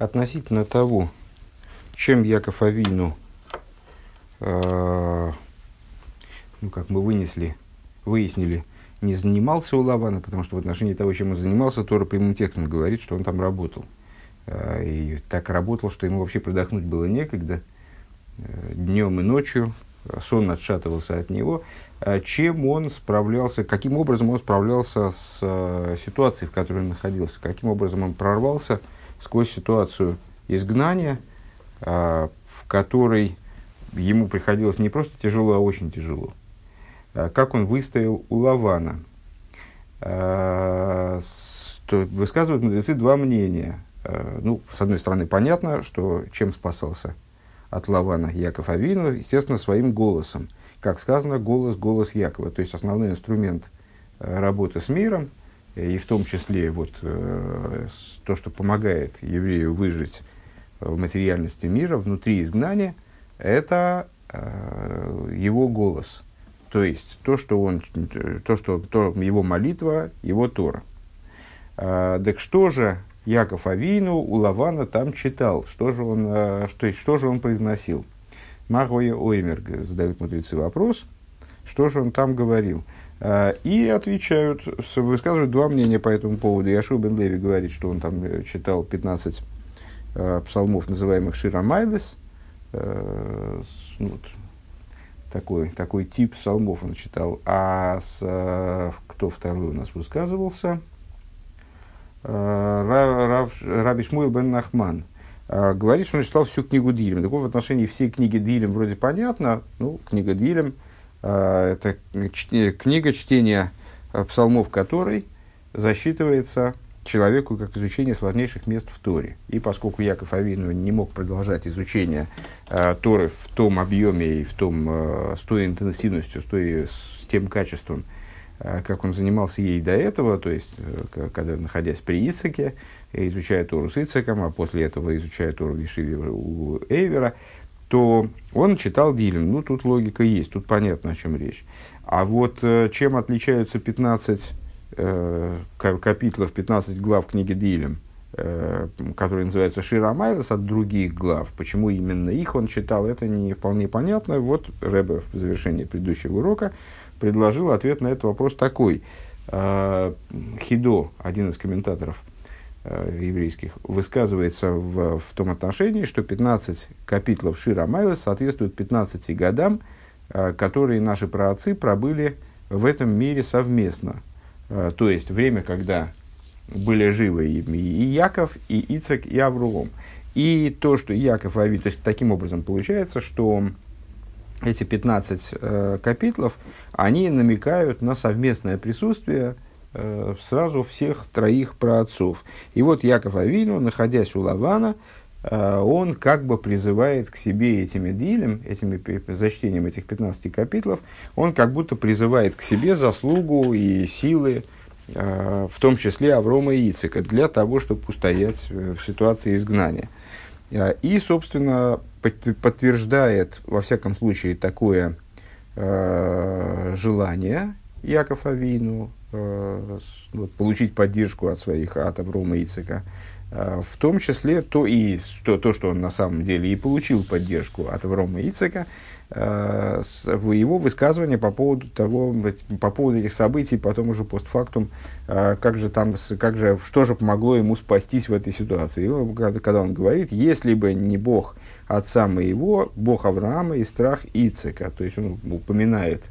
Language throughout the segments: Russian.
относительно того, чем Яков Авину, как мы выяснили, не занимался у Лавана, потому что в отношении того, чем он занимался, Тора прямым текстом говорит, что он там работал. И так работал, что ему вообще продохнуть было некогда, днем и ночью, сон отшатывался от него. Чем он справлялся, каким образом он справлялся с ситуацией, в которой он находился, каким образом он прорвался сквозь ситуацию изгнания, в которой ему приходилось не просто тяжело, а очень тяжело. Как он выстоял у Лавана. Высказывают мудрецы два мнения. С одной стороны, понятно, что чем спасался от Лавана Яков Авину, естественно, своим голосом. Как сказано, голос Якова. То есть, основной инструмент работы с миром, и в том числе то, что помогает еврею выжить в материальности мира, внутри изгнания, это его голос. То есть, его молитва, его Тора. Так что же Яков Авину у Лавана там читал? Что же он произносил? Магоя Оймер, задают мудрецы вопрос, что же он там говорил? И отвечают, высказывают два мнения по этому поводу. Яшуа бен Леви говорит, что он там читал 15 псалмов, называемых Шир ха-Майлес. Такой тип псалмов он читал. Кто второй у нас высказывался? Раби Шмуэл бен Нахман. Говорит, что он читал всю книгу Дилем. Так вот, в отношении всей книги Дилем вроде понятно. Книга Дилем – это книга чтения псалмов, которой засчитывается человеку как изучение сложнейших мест в Торе. И поскольку Яков Авину не мог продолжать изучение Торы в том объеме и с той интенсивностью, с тем качеством, как он занимался ей до этого, то есть, когда, находясь при Ицхаке, изучая Тору с Ицхаком, а после этого изучая Тору в Ешиве у Эйвера, то он читал Дилем. Тут логика есть, тут понятно, о чем речь. А вот чем отличаются 15 капитлов, 15 глав книги Дилем, которые называются Шир ха-Майлес, от других глав, почему именно их он читал, это не вполне понятно. Вот Ребе в завершении предыдущего урока предложил ответ на этот вопрос такой. Хидо, один из комментаторов еврейских, высказывается в том отношении, что 15 капитлов Шир ха-Майлес соответствуют 15 годам, которые наши праотцы пробыли в этом мире совместно. То есть, время, когда были живы и Яков, и Ицхак, и Авраам. И то, что Яков Авину, то есть, таким образом получается, что эти 15 капитлов, они намекают на совместное присутствие сразу всех троих праотцов. И вот Яков Авину, находясь у Лавана, он как бы призывает к себе этими дилем, за чтением этих 15 капитлов, он как будто призывает к себе заслугу и силы, в том числе Аврома и Ицхака, для того, чтобы устоять в ситуации изгнания. И, собственно, подтверждает, во всяком случае, такое желание Яков Авину получить поддержку от Аврома и Ицхака, в том числе то, что он на самом деле и получил поддержку от Аврома и Ицхака, в его высказывании по поводу этих событий, потом уже постфактум, что же помогло ему спастись в этой ситуации. Когда он говорит, если бы не Бог отца моего, Бог Авраама и страх Ицхака, то есть он упоминает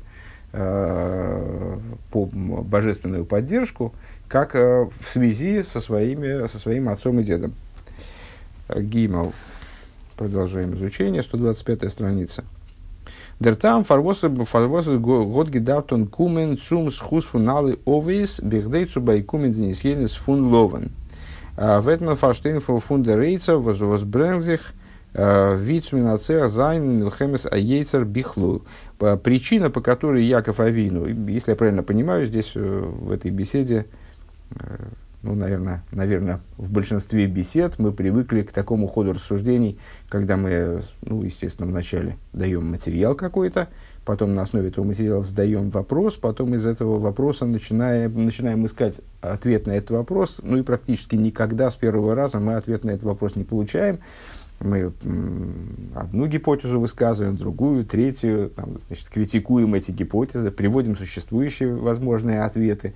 божественную поддержку, как в связи со своим отцом и дедом. Гимал. Продолжаем изучение. 125-я страница. Дертам фарвосы год гидартон кумен цум схус фуналы овис бигдейцу байкумен денисьенес фун ловен. Ветмен фарштейн фун рейца возбрензих вицминацех зайн милхемес аейцер бихлул. Причина, по которой Яков Авину, если я правильно понимаю, здесь в этой беседе ну, наверное, в большинстве бесед мы привыкли к такому ходу рассуждений, когда мы, ну, естественно, вначале даем материал какой-то, потом на основе этого материала задаем вопрос, потом из этого вопроса начинаем искать ответ на этот вопрос, ну и практически никогда с первого раза мы ответ на этот вопрос не получаем. Мы одну гипотезу высказываем, другую, третью, там, значит, критикуем эти гипотезы, приводим существующие возможные ответы,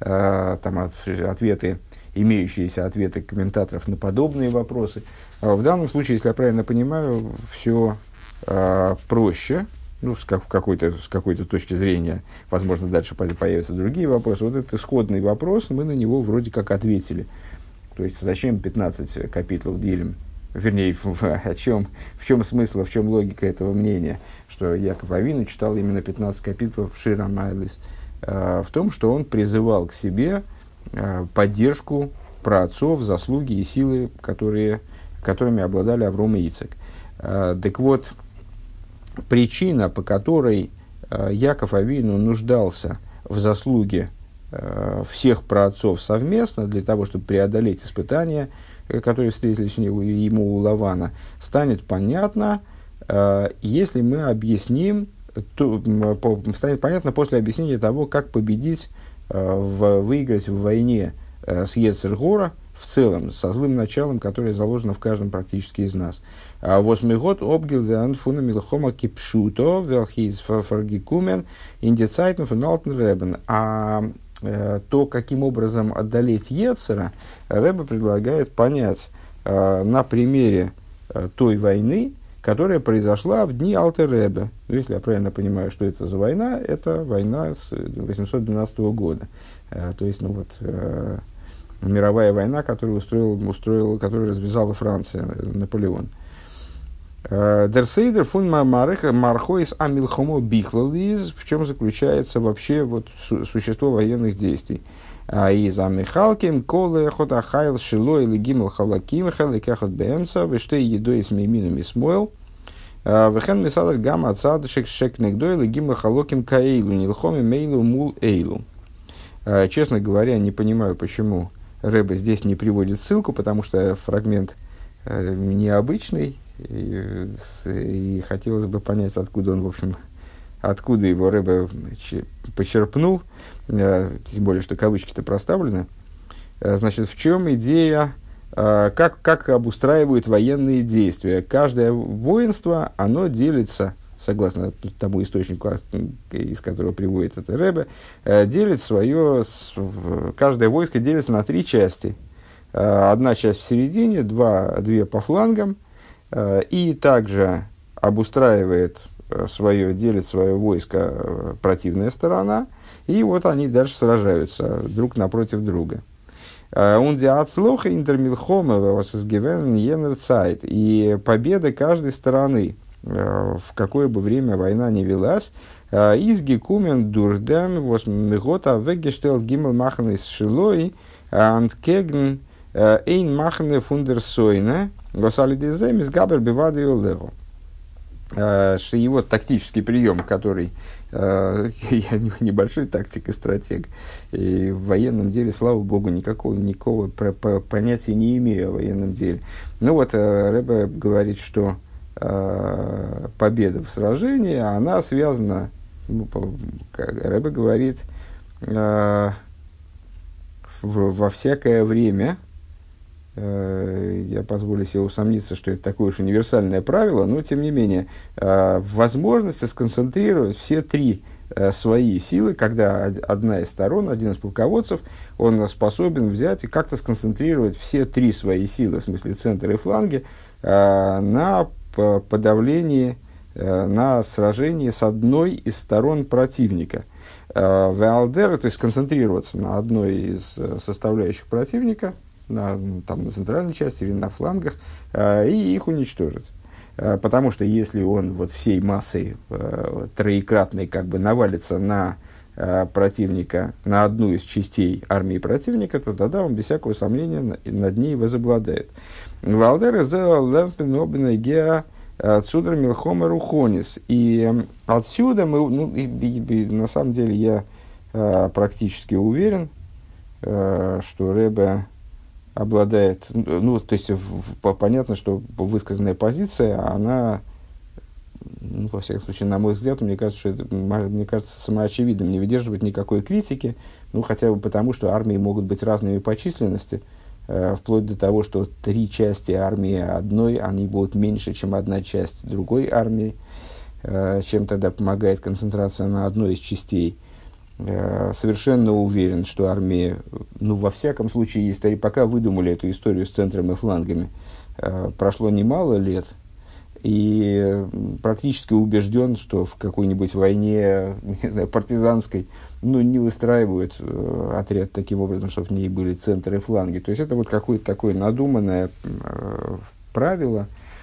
имеющиеся ответы комментаторов на подобные вопросы. В данном случае, если я правильно понимаю, все проще. Ну, с какой-то точки зрения, возможно, дальше появятся другие вопросы. Вот этот исходный вопрос, мы на него вроде как ответили. То есть, зачем 15 капитлов Дилем? Вернее, в чем смысл, в чем логика этого мнения, что Яков Авину читал именно 15 капитлов Шир ха-Майлес, в том, что он призывал к себе поддержку праотцов, заслуги и силы, которыми обладали Авром и Ицхак. Так вот, причина, по которой Яков Авину нуждался в заслуге всех праотцов совместно для того, чтобы преодолеть испытания, которые встретились ему у Лавана, станет понятно, если мы объясним, станет понятно после объяснения того, как победить, выиграть в войне с Йецер Гора в целом, со злым началом, которое заложено в каждом практически из нас. Восьмигод обгилдан фуна милхома кипшуто велхиз фаргикумен индицайтн фуналтен ребен. То, каким образом одолеть Йецера, Ребе предлагает понять на примере той войны, которая произошла в дни Алтер Ребе. Ну, если я правильно понимаю, что это за война, это война с 812 года. То есть, мировая война, которую которую развязала Франция, Наполеон. Дерсейдер фун мархоис амилхомо бихлализ, в чем заключается вообще существо военных действий. Из амихалким коле хотахайл шилой или гимл халаким халикахот бемца вештей едой с мимином и смойл вехен мисадр гам отсад шек негдой или гимл халоким каэйлу нилхоми мейлу мул эйлу. Честно говоря, не понимаю, почему Ребе здесь не приводит ссылку, потому что фрагмент необычный. И хотелось бы понять, откуда он, в общем, откуда его Ребе почерпнул, тем более, что кавычки-то проставлены. Значит, в чем идея, как обустраивают военные действия? Каждое воинство, оно делится, согласно тому источнику, из которого приводит это Ребе, каждое войско делится на 3 части. Одна часть в середине, две по флангам, и также обустраивает делит свое войско противная сторона, и вот они дальше сражаются друг напротив друга. И победа каждой стороны, в какое бы время война не велась, из гекумен дурдем восьмигота вегештел гимел махнес шилой анткеген эйн махне фундерсойне госалидезем из габер бивады олегу. Его тактический прием, который я небольшой тактик и стратег, и в военном деле, слава богу, никакого понятия не имею о военном деле. Ну вот Ребе говорит, что победа в сражении, она связана, Ребе говорит, во всякое время. Я позволю себе усомниться, что это такое уж универсальное правило, но тем не менее, возможности сконцентрировать все 3 свои силы, когда одна из сторон, один из полководцев, он способен взять и как-то сконцентрировать все 3 свои силы, в смысле центр и фланги, на подавлении, на сражении с одной из сторон противника. Веалдер, то есть сконцентрироваться на одной из составляющих противника, на центральной части или на флангах, и их уничтожить. Потому что если он всей массой троекратной навалится на противника, на одну из частей армии противника, то тогда он без всякого сомнения над ней возобладает. Валдер зелерпенобина геа цудр милхома рухонис. И отсюда мы, на самом деле я практически уверен, что Ребе обладает, ну, то есть понятно, что высказанная позиция, она, ну, во всяком случае, на мой взгляд, мне кажется, что это, мне кажется, самоочевидным, не выдерживает никакой критики, ну, хотя бы потому, что армии могут быть разными по численности, вплоть до того, что 3 части армии одной, они будут меньше, чем одна часть другой армии, чем тогда помогает концентрация на одной из частей. Совершенно уверен, что армия, ну, во всяком случае, пока выдумали эту историю с центром и флангами, прошло немало лет, и практически убежден, что в какой-нибудь войне, не знаю, партизанской, ну, не выстраивают отряд таким образом, чтобы в ней были центры и фланги. То есть это вот какое-то такое надуманное правило,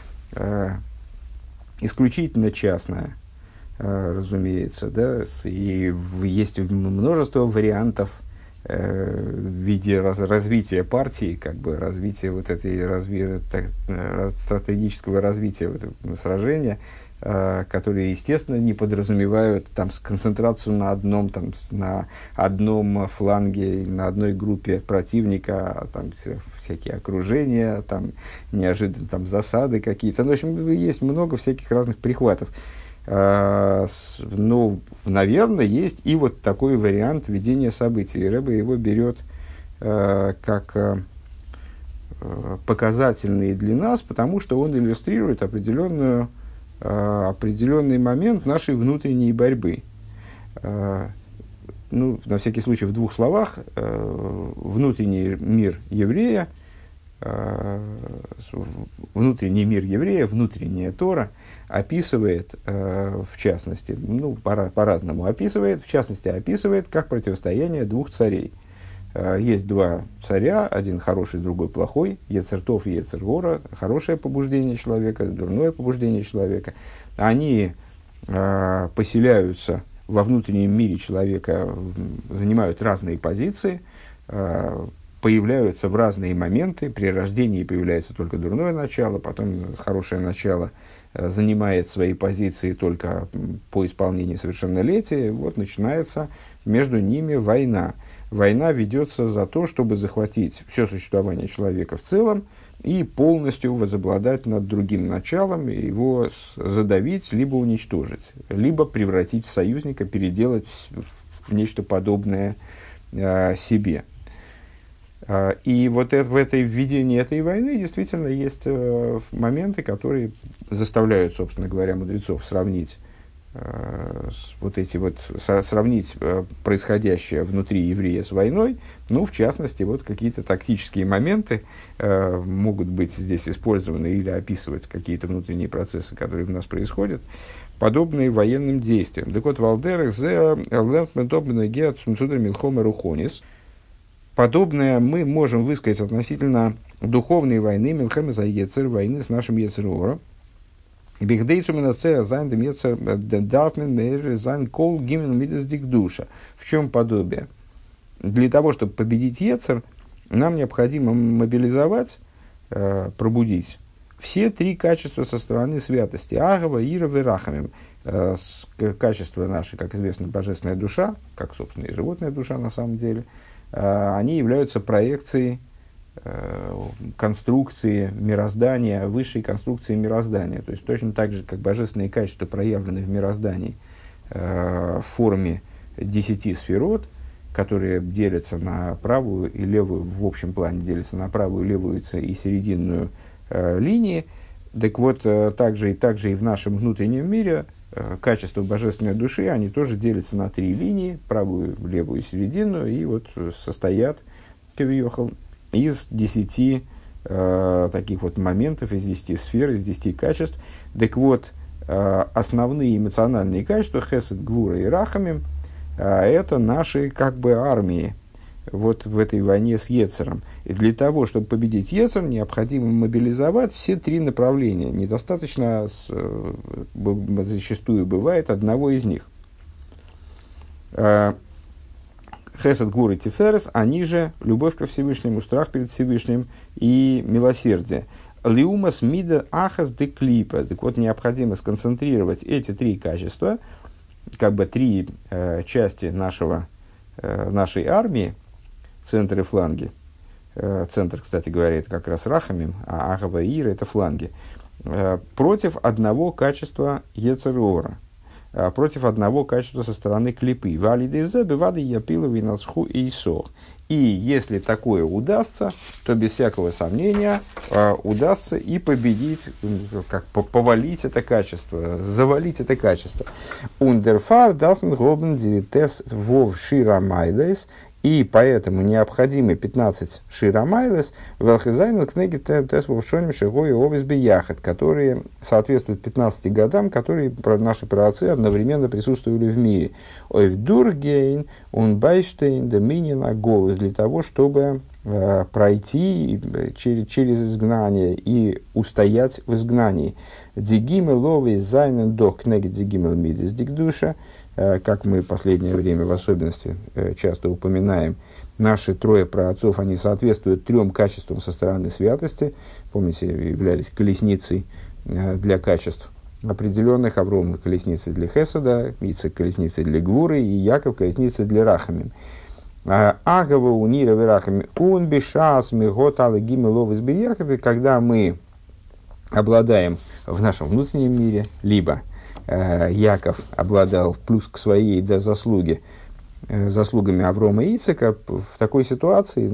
исключительно частное, разумеется, да, и есть множество вариантов в виде развития партии, как бы развития вот этой стратегического развития вот этого сражения, которые, естественно, не подразумевают там концентрацию на одном фланге, на одной группе противника, а там всякие окружения, там неожиданно там засады какие-то. Ну, в общем, есть много всяких разных прихватов. Ну, наверное, есть и вот такой вариант ведения событий. И Ребе его берет как показательный для нас, потому что он иллюстрирует определенный момент нашей внутренней борьбы. Ну, на всякий случай, в 2 словах, внутренний мир еврея, внутренняя Тора описывает, в частности, ну, по-разному описывает, в частности, описывает как противостояние 2 царей. Есть 2 царя, один хороший, другой плохой, Йецер Тов и Йецер Гора, хорошее побуждение человека, дурное побуждение человека. Они поселяются во внутреннем мире человека, занимают разные позиции, появляются в разные моменты. При рождении появляется только дурное начало, потом хорошее начало занимает свои позиции только по исполнении совершеннолетия. Вот начинается между ними война. Война ведется за то, чтобы захватить все существование человека в целом и полностью возобладать над другим началом, его задавить, либо уничтожить, либо превратить в союзника, переделать в нечто подобное себе. И вот в этой введении этой войны действительно есть моменты, которые заставляют, собственно говоря, мудрецов сравнить сравнить происходящее внутри еврея с войной. Ну, в частности, вот какие-то тактические моменты могут быть здесь использованы или описывать какие-то внутренние процессы, которые у нас происходят, подобные военным действиям. Так вот, Валдерах зе лэмпментобный геат смцудр милхома рухонис. Подобное мы можем высказать относительно духовной войны, милхема за Йецер, войны с нашим Йецером. В чем подобие? Для того, чтобы победить Йецер, нам необходимо мобилизовать, пробудить все 3 качества со стороны святости. Агава, Иров и Рахамим. Качества наши, как известно, божественная душа, как, собственно, и животная душа на самом деле, они являются проекцией конструкции мироздания, высшей конструкции мироздания. То есть точно так же, как божественные качества проявлены в мироздании в форме 10 сферот, которые делятся на правую и левую, в общем плане делятся на правую, левую и серединную линии. Так вот, также и в нашем внутреннем мире качества божественной души, они тоже делятся на 3 линии, правую, левую и серединную, и вот состоят, кавиохал, из 10 таких вот моментов, из 10 сфер, из 10 качеств. Так вот, основные эмоциональные качества, хесед, гвура и рахами, это наши как бы армии вот в этой войне с Йецером. И для того, чтобы победить Йецер, необходимо мобилизовать все 3 направления. Недостаточно, зачастую бывает, одного из них. Хесед, гвур и тиферес, они же любовь ко Всевышнему, страх перед Всевышним и милосердие. Лиумас мида ахас де клипа. Так вот, необходимо сконцентрировать эти 3 качества, как бы 3 части нашей армии, центр и фланги. Центр, кстати говоря, это как раз рахамим, а агава и ира – это фланги. Против одного качества йецер ора, против одного качества со стороны клипы. Валидезе бывады япиловый нацху и исох. И если такое удастся, то без всякого сомнения удастся и победить, как повалить это качество, завалить это качество. Ундерфар дафн гобен диритес вов ширамайдес. И поэтому необходимы 15 ширамайлес, велхизайн книги тес вовшоним шигой и овес бияхат, которые соответствуют 15 годам, которые наши праотцы одновременно присутствовали в мире. Ойвдургейн, унбайштейн, доминина голос, для того, чтобы пройти через изгнание и устоять в изгнании. Дигимел ловей зайнен до книги дигимел мидис дигдуша. Как мы в последнее время в особенности часто упоминаем, наши трое праотцов, они соответствуют 3 качествам со стороны святости. Помните, являлись колесницей для качеств определенных. Авром колесницей для Хесада, Ицхак колесницей для Гвуры и Яков колесницей для Рахамим. Агава унира верахами ун бешас мигот алагиме ловис бияхады, когда мы обладаем в нашем внутреннем мире, либо Яков обладал плюс к своей заслугами Аврома и Ицхака, в такой ситуации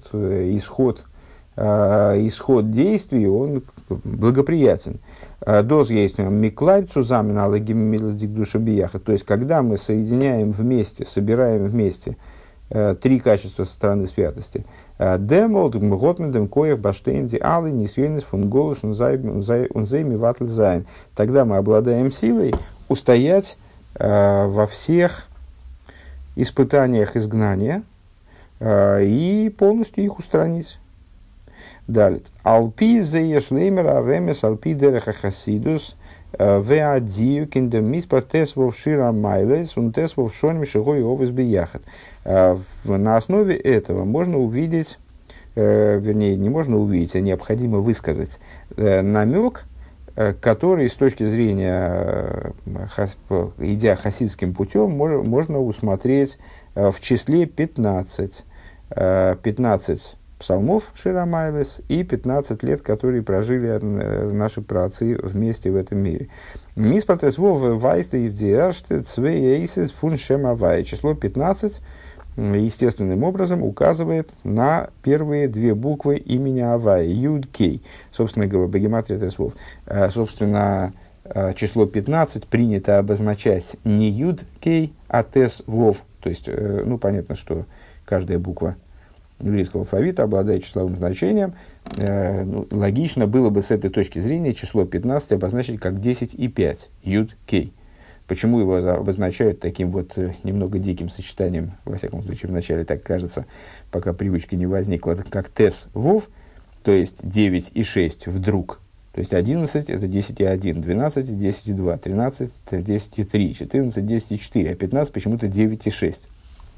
исход действий он благоприятен. Доз есть миклайцу замен алагимилдик душа бияха. То есть, когда мы соединяем вместе, собираем вместе 3 качества со стороны святости. Демолд готмендем коях баштейнди алы нисюенис фун голос унзейми ватль зайн. Тогда мы обладаем силой устоять во всех испытаниях изгнания и полностью их устранить. Далее. Алпи зеешлеймер аремес алпи дереха хасидус веадию киндем миспа тес вовшира майлес ун тес вовшоним шигой овес бияхат. На основе этого можно увидеть, вернее, не можно увидеть, а необходимо высказать намек, который с точки зрения, идя хасидским путем, можно усмотреть в числе 15 псалмов Ширамайлес и 15 лет, которые прожили наши праотцы вместе в этом мире. Миспартес вов вайста евдиаште цвейэйсис фун шемавай. Число 15 естественным образом указывает на первые 2 буквы имени Авай, Юд Кей. Собственно говоря, богематрия тесвов. Собственно, число 15 принято обозначать не Юд Кей, а Тес Вов. То есть, понятно, что каждая буква еврейского алфавита обладает числовым значением. Логично было бы с этой точки зрения число 15 обозначить как 10 и 5, Юд Кей. Почему его обозначают таким вот немного диким сочетанием, во всяком случае, вначале так кажется, пока привычка не возникла, как Тес Вов, то есть 9 и 6 вдруг. То есть 11 это 10 и 1, 12 10 и 2, 13 это 10 и 3, 14 10 и 4, а 15 почему-то 9 и 6.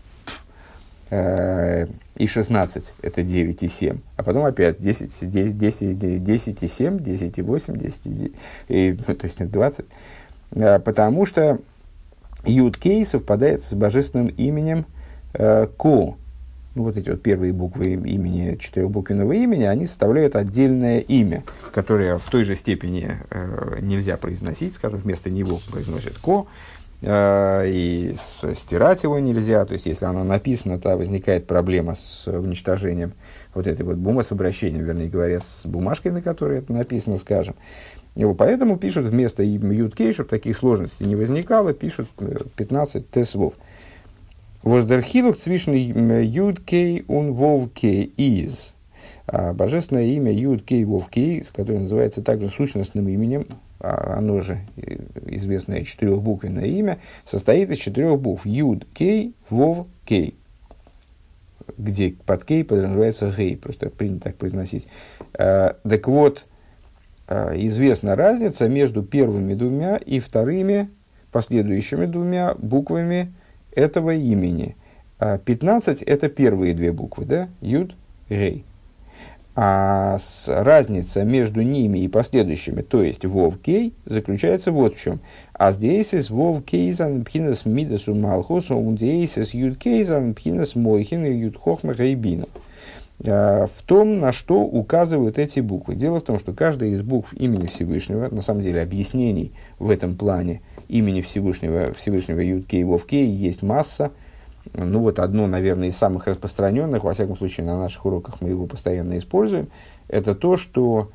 И 16 это 9 и 7, а потом опять 10 и 7, 10 и 8, 10 и, то есть 20. Потому что Юд Кей совпадает с божественным именем Ко. Вот эти вот первые буквы имени, 4-буквенного имени, они составляют отдельное имя, которое в той же степени нельзя произносить, скажем, вместо него произносят Ко, и стирать его нельзя. То есть, если оно написано, то возникает проблема с уничтожением вот этой вот с обращением, вернее говоря, с бумажкой, на которой это написано, скажем. Его поэтому пишут вместо Юд Кей, чтобы таких сложностей не возникало, пишут 15 тесвов. Воздерхилух цвишн Юд Кей ун Вов Кей из. Божественное имя Юд Кей Вов Кей, которое называется также сущностным именем, оно же известное 4-буквенное имя, состоит из 4 букв. Юд Кей Вов Кей. Где под Кей подразумевается Гей, просто принято так произносить. Так вот, известна разница между первыми 2 и вторыми, последующими 2 буквами этого имени. 15 это первые 2 буквы, да? Юд, Гей. А разница между ними и последующими, то есть вов кей, заключается вот в чем. А здесь из вов кейзан пхинас мидасу малхус, здесь из юд кейзан пхинас мойхин и юд хохма гайбину. В том, на что указывают эти буквы. Дело в том, что каждая из букв имени Всевышнего, на самом деле объяснений в этом плане имени Всевышнего юд кей, вов кей есть масса. Ну вот одно, наверное, из самых распространенных, во всяком случае на наших уроках мы его постоянно используем, это то, что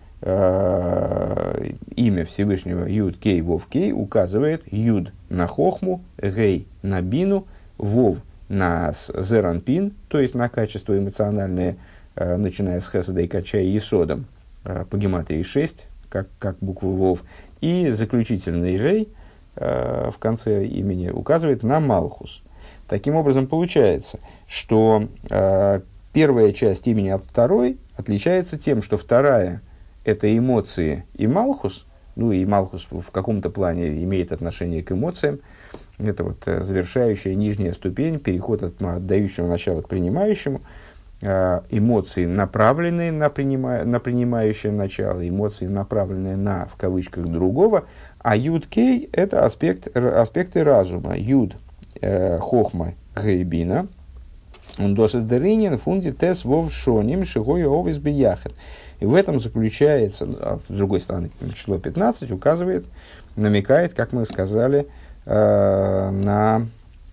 имя Всевышнего Юд Кей Вов Кей указывает Юд на Хохму, Гей на Бину, Вов на Зеранпин, то есть на качество эмоциональное, начиная с Хеседа и качая Есодом, по гематрии 6, как буква Вов, и заключительный Гей в конце имени указывает на Малхус. Таким образом, получается, что первая часть имени от второй отличается тем, что вторая – это эмоции и Малхус, ну и Малхус в каком-то плане имеет отношение к эмоциям. Это вот завершающая нижняя ступень, переход от отдающего начала к принимающему. Эмоции, направленные на принимающее начало, эмоции, направленные на, в кавычках, другого. А Юд-Кей – это аспекты разума. Юд – хохма гейбина, он досит деринин фунди тес вов шоним шигой овес бияхет. И в этом заключается, с другой стороны, число 15 указывает, намекает, как мы сказали, на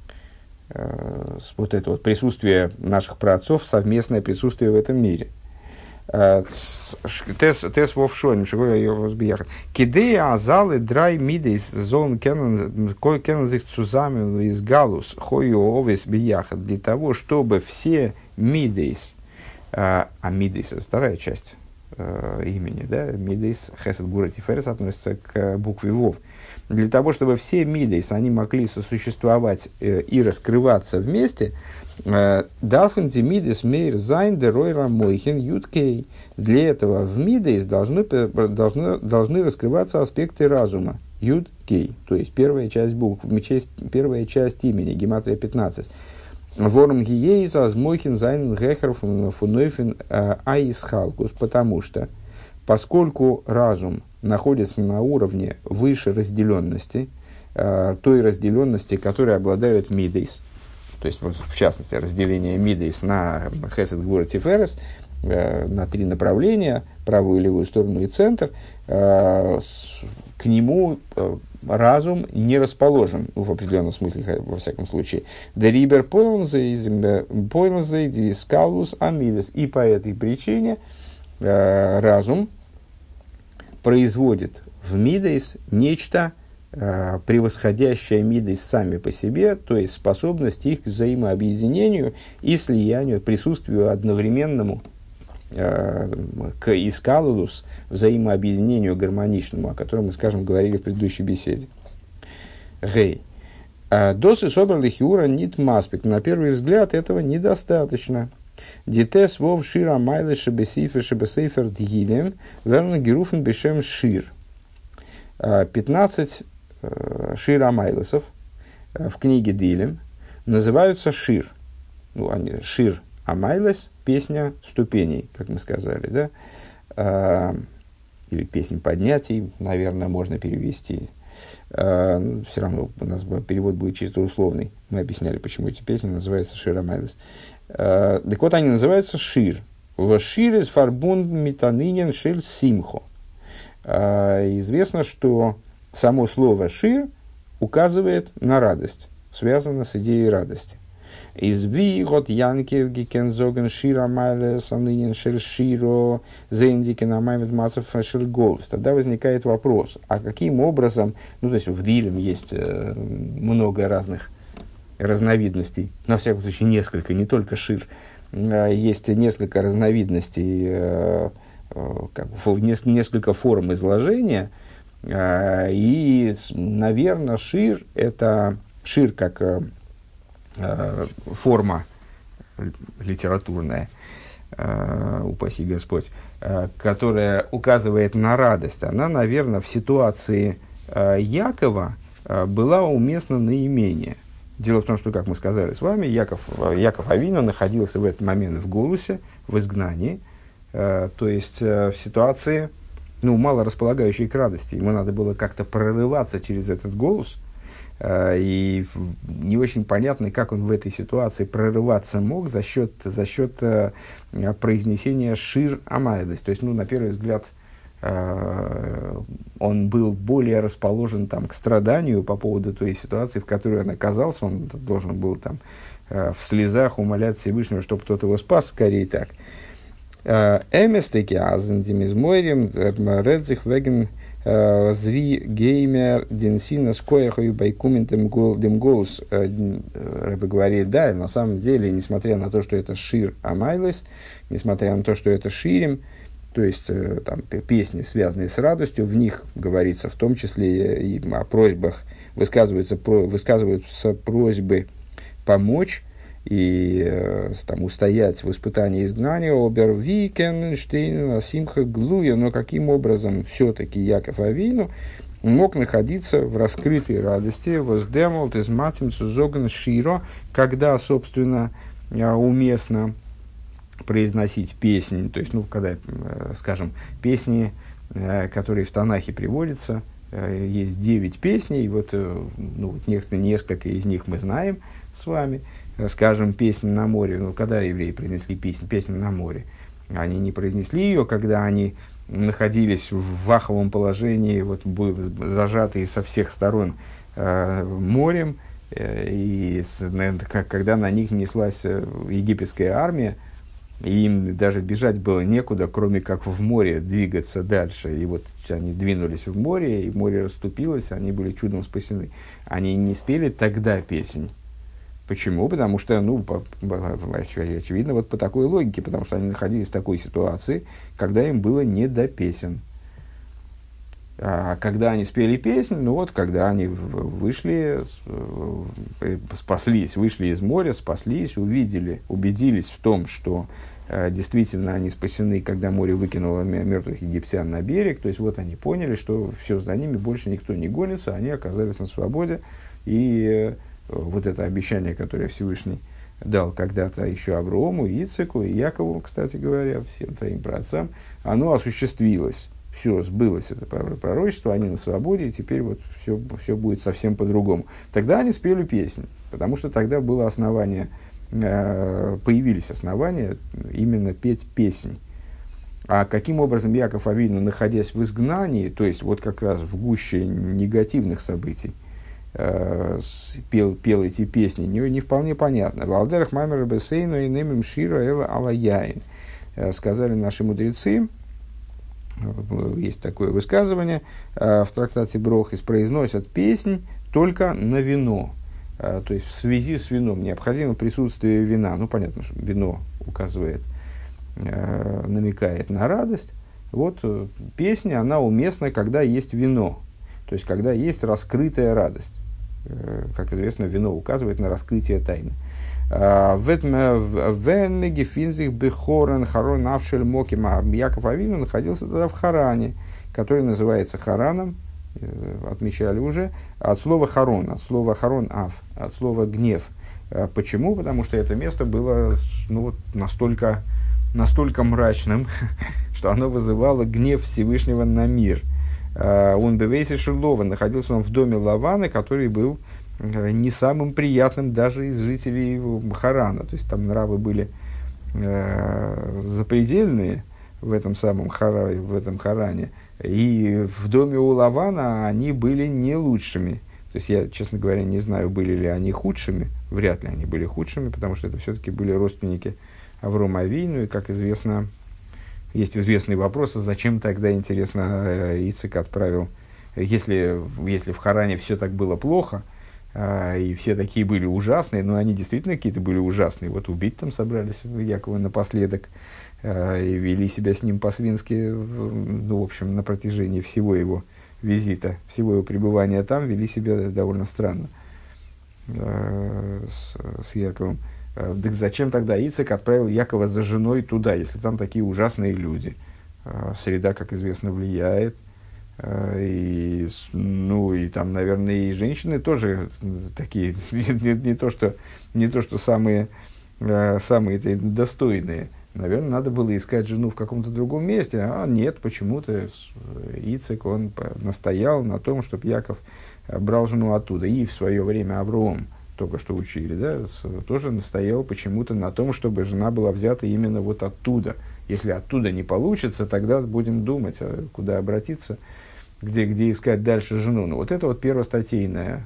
вот это вот присутствие наших праотцов, совместное присутствие в этом мире. Тес вов шоним шигой овес бияхет. Кидея азалы драй мидейс зон кенен зих цузами из галус хою овес бияхет. Для того, чтобы все мидейс, а мидейс это вторая часть имени, да, мидейс хесед гура тиферес относится к букве вов. Для того, чтобы все мидейс, они могли сосуществовать и раскрываться вместе, дарфен ди мидейс мейр зайн де ройра мойхен ют кей. Для этого в мидейс должны раскрываться аспекты разума ют кей, то есть первая часть букв, первая часть имени, гематрия 15. Ворм гиейс аз мойхен зайн гехер фунойфен аисхалкус, потому что, поскольку разум находится на уровне выше разделенности, той разделенности, которой обладают мидейс, то есть, в частности, разделение мидейс на хесед, гвура, тиферес, на три направления, правую и левую сторону и центр, к нему разум не расположен, в определенном смысле, во всяком случае. Дерибер пойлнзе дискалус амидес. И по этой причине разум производит в мидейс нечто, превосходящее мидейс сами по себе, то есть способность их к взаимообъединению и слиянию, присутствию одновременному, к искалулус, взаимообъединению гармоничному, о котором мы, скажем, говорили в предыдущей беседе. Гей. Досы собрали хиура нит маспик. На первый взгляд этого недостаточно. Дитес вов шира майле шебесифер шебесейфер дгилем верно геруфен бешем шир. 15 шира майлесов в книге Дилем называются шир. Ну, они шир Амайлес, песня ступеней, как мы сказали, да? Или песня поднятий, наверное, можно перевести. Все равно у нас перевод будет чисто условный. Мы объясняли, почему эти песни называются Шир Амайлес. Так вот, они называются шир. В шир из фарбунд метанинен шель симхо. Известно, что само слово шир указывает на радость, связано с идеей радости. Из вигот янкев гикензоген шира майлес анынен шель широ зендикен амаймет мацев шель голос. Тогда возникает вопрос, а каким образом, ну то есть в Дилем есть много разных разновидностей, на всяком случае несколько, не только шир, есть несколько разновидностей, несколько форм изложения, и, наверное, шир это шир как форма литературная, упаси Господь, которая указывает на радость, она, наверное, в ситуации Якова была уместна наименее. Дело в том, что, как мы сказали с вами, Яков Авину находился в этот момент в Голусе, в изгнании, То есть в ситуации, мало располагающей к радости, ему надо было как-то прорываться через этот голос, и не очень понятно, как он в этой ситуации прорываться мог за счет произнесения шир амайдес. То есть, на первый взгляд, он был более расположен к страданию по поводу той ситуации, в которой он оказался. Он должен был в слезах умолять Всевышнего, чтобы кто-то его спас, скорее так. Эместеки азендимизмойрим редзих веген зри геймер денсина скояхаю байкументем дем голос. Рэбе говорит, да, на самом деле, несмотря на то, что это шир амайлес, несмотря на то, что это ширим, то есть песни, связанные с радостью, в них говорится в том числе и о просьбах, высказываются просьбы помочь и устоять в испытании изгнания, обервикенштейн, симха глуя, но каким образом все-таки Яков Авину мог находиться в раскрытой радости, воздемолт из матим цузоган широ, когда, собственно, уместно произносить песни, то есть, когда, скажем, песни, которые в Танахе приводятся, есть 9 песней, несколько из них мы знаем с вами, скажем, «Песня на море». Когда евреи произнесли «Песню на море», они не произнесли ее, когда они находились в ваховом положении, зажатые со всех сторон морем, и когда на них неслась египетская армия, и им даже бежать было некуда, кроме как в море двигаться дальше. И они двинулись в море, и море расступилось, они были чудом спасены. Они не спели тогда песнь. Почему? Потому что, очевидно, по такой логике, потому что они находились в такой ситуации, когда им было не до песен. А когда они спели песню, когда они вышли, спаслись, вышли из моря, спаслись, убедились в том, что действительно они спасены, когда море выкинуло мертвых египтян на берег. То есть, они поняли, что все, за ними больше никто не гонится, они оказались на свободе. И это обещание, которое Всевышний дал когда-то еще Аврааму, Ицеку и Якову, кстати говоря, всем троим праотцам, оно осуществилось. Все, сбылось это пророчество, они на свободе, и теперь все будет совсем по-другому. Тогда они спели песнь, потому что тогда было основание, появились основания именно петь песнь. А каким образом Яков Авину, находясь в изгнании, то есть как раз в гуще негативных событий, пел эти песни, не вполне понятно. «Валдерах маймер бесейну и немим шира эла алаяин». Сказали наши мудрецы, есть такое высказывание в трактате Брохис, произносят песнь только на вино. То есть в связи с вином необходимо присутствие вина. Понятно, что вино указывает, намекает на радость. Песня, она уместна, когда есть вино. То есть, когда есть раскрытая радость. Как известно, вино указывает на раскрытие тайны. Яков Авину находился тогда в Харане, который называется Хараном, отмечали уже, от слова Харон, от слова Харон-Ав, от слова гнев. Почему? Потому что это место было настолько мрачным, что оно вызывало гнев Всевышнего на мир. Он бевейси Шилова, находился он в доме Лавана, который был не самым приятным даже из жителей Харана. То есть там нравы были запредельные в этом Харане. И в доме у Лавана они были не лучшими. То есть я, честно говоря, не знаю, были ли они худшими. Вряд ли они были худшими, потому что это все-таки были родственники Аврома Авину. И, как известно, есть известный вопрос, зачем тогда, интересно, Ицек отправил, если в Харане все так было плохо, и все такие были ужасные, но они действительно какие-то были ужасные. Убить там собрались Якова напоследок, и вели себя с ним по-свински, в общем, на протяжении всего его визита, всего его пребывания там, вели себя довольно странно с Яковом. Так зачем тогда Ицек отправил Якова за женой туда, если там такие ужасные люди? Среда, как известно, влияет. И там, наверное, и женщины тоже такие, не то что самые достойные, Наверное, надо было искать жену в каком-то другом месте, а нет, почему-то Ицек, он настоял на том, чтобы Яков брал жену оттуда. И в свое время Авром, только что учили, да, тоже настоял почему-то на том, чтобы жена была взята именно вот оттуда. Если оттуда не получится, тогда будем думать, куда обратиться, где искать дальше жену. Ну, вот это вот первостатейное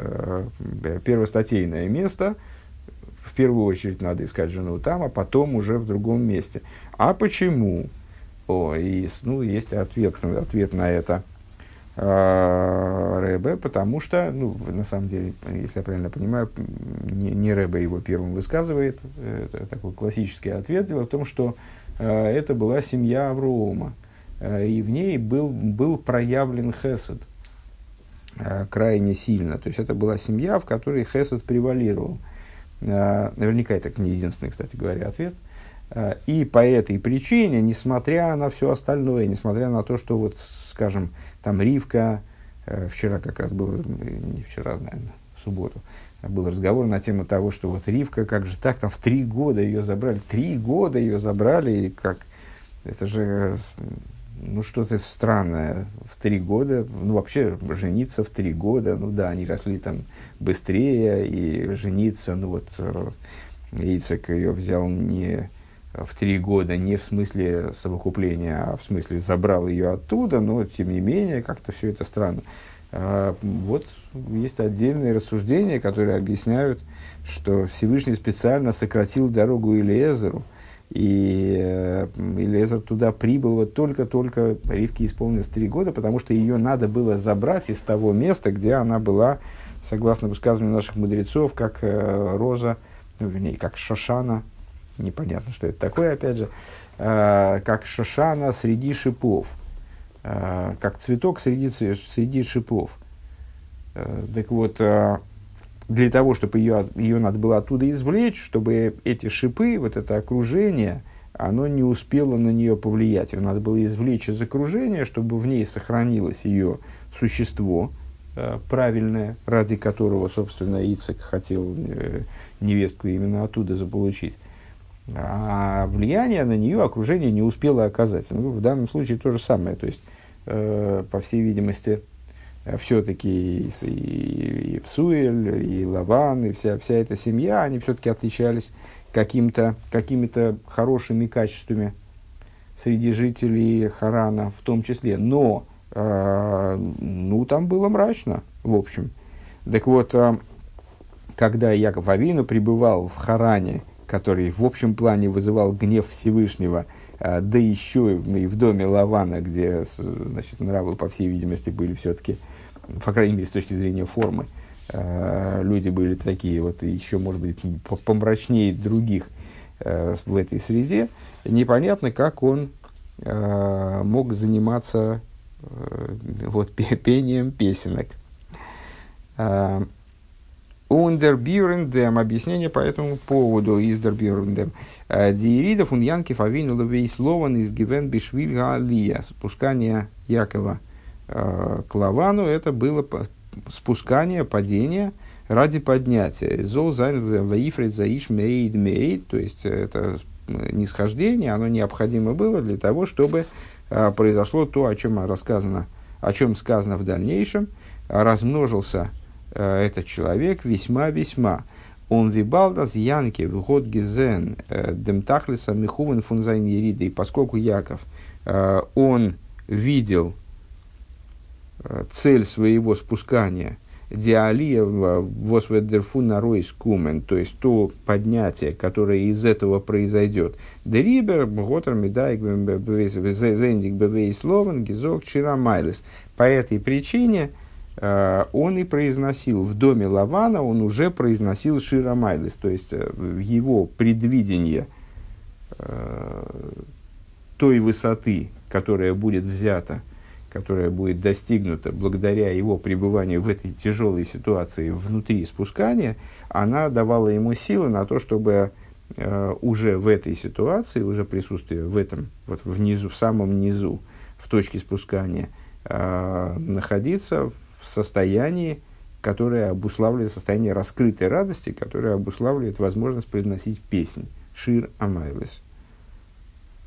место. В первую очередь надо искать жену там, а потом уже в другом месте. А почему? Есть ответ на это Ребе, потому что, на самом деле, если я правильно понимаю, не Ребе его первым высказывает, это такой классический ответ. Дело в том, что это была семья Авроома, и в ней был проявлен хесед крайне сильно. То есть это была семья, в которой хесед превалировал. Наверняка это не единственный, кстати говоря, ответ. И по этой причине, несмотря на все остальное, несмотря на то, что, вот, скажем, там Ривка, вчера как раз было, не вчера, наверное, в субботу, был разговор на тему того, что вот Ривка, как же так, там в 3 года ее забрали, 3 года ее забрали, и как, это же, что-то странное, в 3 года, вообще жениться в 3 года, да, они росли там быстрее, и жениться, Ицек ее взял не в 3 года, не в смысле совокупления, а в смысле забрал ее оттуда, но тем не менее, как-то все это странно. Вот есть отдельные рассуждения, которые объясняют, что Всевышний специально сократил дорогу Элиэзеру, и Элиэзер туда прибыл вот только Ривке исполнилось 3 года, потому что ее надо было забрать из того места, где она была, согласно высказыванию наших мудрецов, как роза, как Шошана, непонятно, что это такое, опять же, как Шошана среди шипов, как цветок среди шипов. Так вот, для того, чтобы ее надо было оттуда извлечь, чтобы эти шипы, вот это окружение, оно не успело на нее повлиять. Ее надо было извлечь из окружения, чтобы в ней сохранилось ее существо правильное, ради которого, собственно, Ицек хотел невестку именно оттуда заполучить. А влияние на нее окружение не успело оказать. В данном случае то же самое. То есть, по всей видимости, все-таки и Псуэль, и Лаван, и вся эта семья, они все-таки отличались какими-то хорошими качествами среди жителей Харана в том числе. Но, там было мрачно, в общем. Так вот, когда Яков Авину пребывал в Харане, который в общем плане вызывал гнев Всевышнего, да еще и в доме Лавана, где, значит, нравы, по всей видимости, были все-таки, по крайней мере, с точки зрения формы, люди были такие, вот, еще, может быть, помрачнее других в этой среде, непонятно, как он мог заниматься пением песенок. Ундербюрендем, объяснение по этому поводу из Дербюрендем. Дииридов он Янкив Авину Левейс Лован из Гивен Бишвиль Гаалия. Спускание Якова к Лавану, это было спускание, падение ради поднятия. Зол зайн ваифред заиш мейд мейд, то есть это нисхождение, оно необходимо было для того, чтобы произошло то, о чем сказано в дальнейшем, размножился этот человек весьма-весьма. Он вибалдас янки в год гизен демтахлиса михувен фунзайн ериды. И поскольку Яков, он видел цель своего спускания, диалия восведерфу наройс кумен, то есть то поднятие, которое из этого произойдет. Дерибер готер медайк зендик бевейс ловен гизок чирамайлес. По этой причине он и произносил в доме Лавана, он уже произносил Ширамайлес, то есть его предвидение той высоты, которая будет взята, которая будет достигнута благодаря его пребыванию в этой тяжелой ситуации внутри спускания, она давала ему силы на то, чтобы уже в этой ситуации, уже присутствие в этом, вот внизу, в самом низу, в точке спускания, находиться в состоянии, которое обуславливает состояние раскрытой радости, которое обуславливает возможность произносить песнь. Шир Амайлес.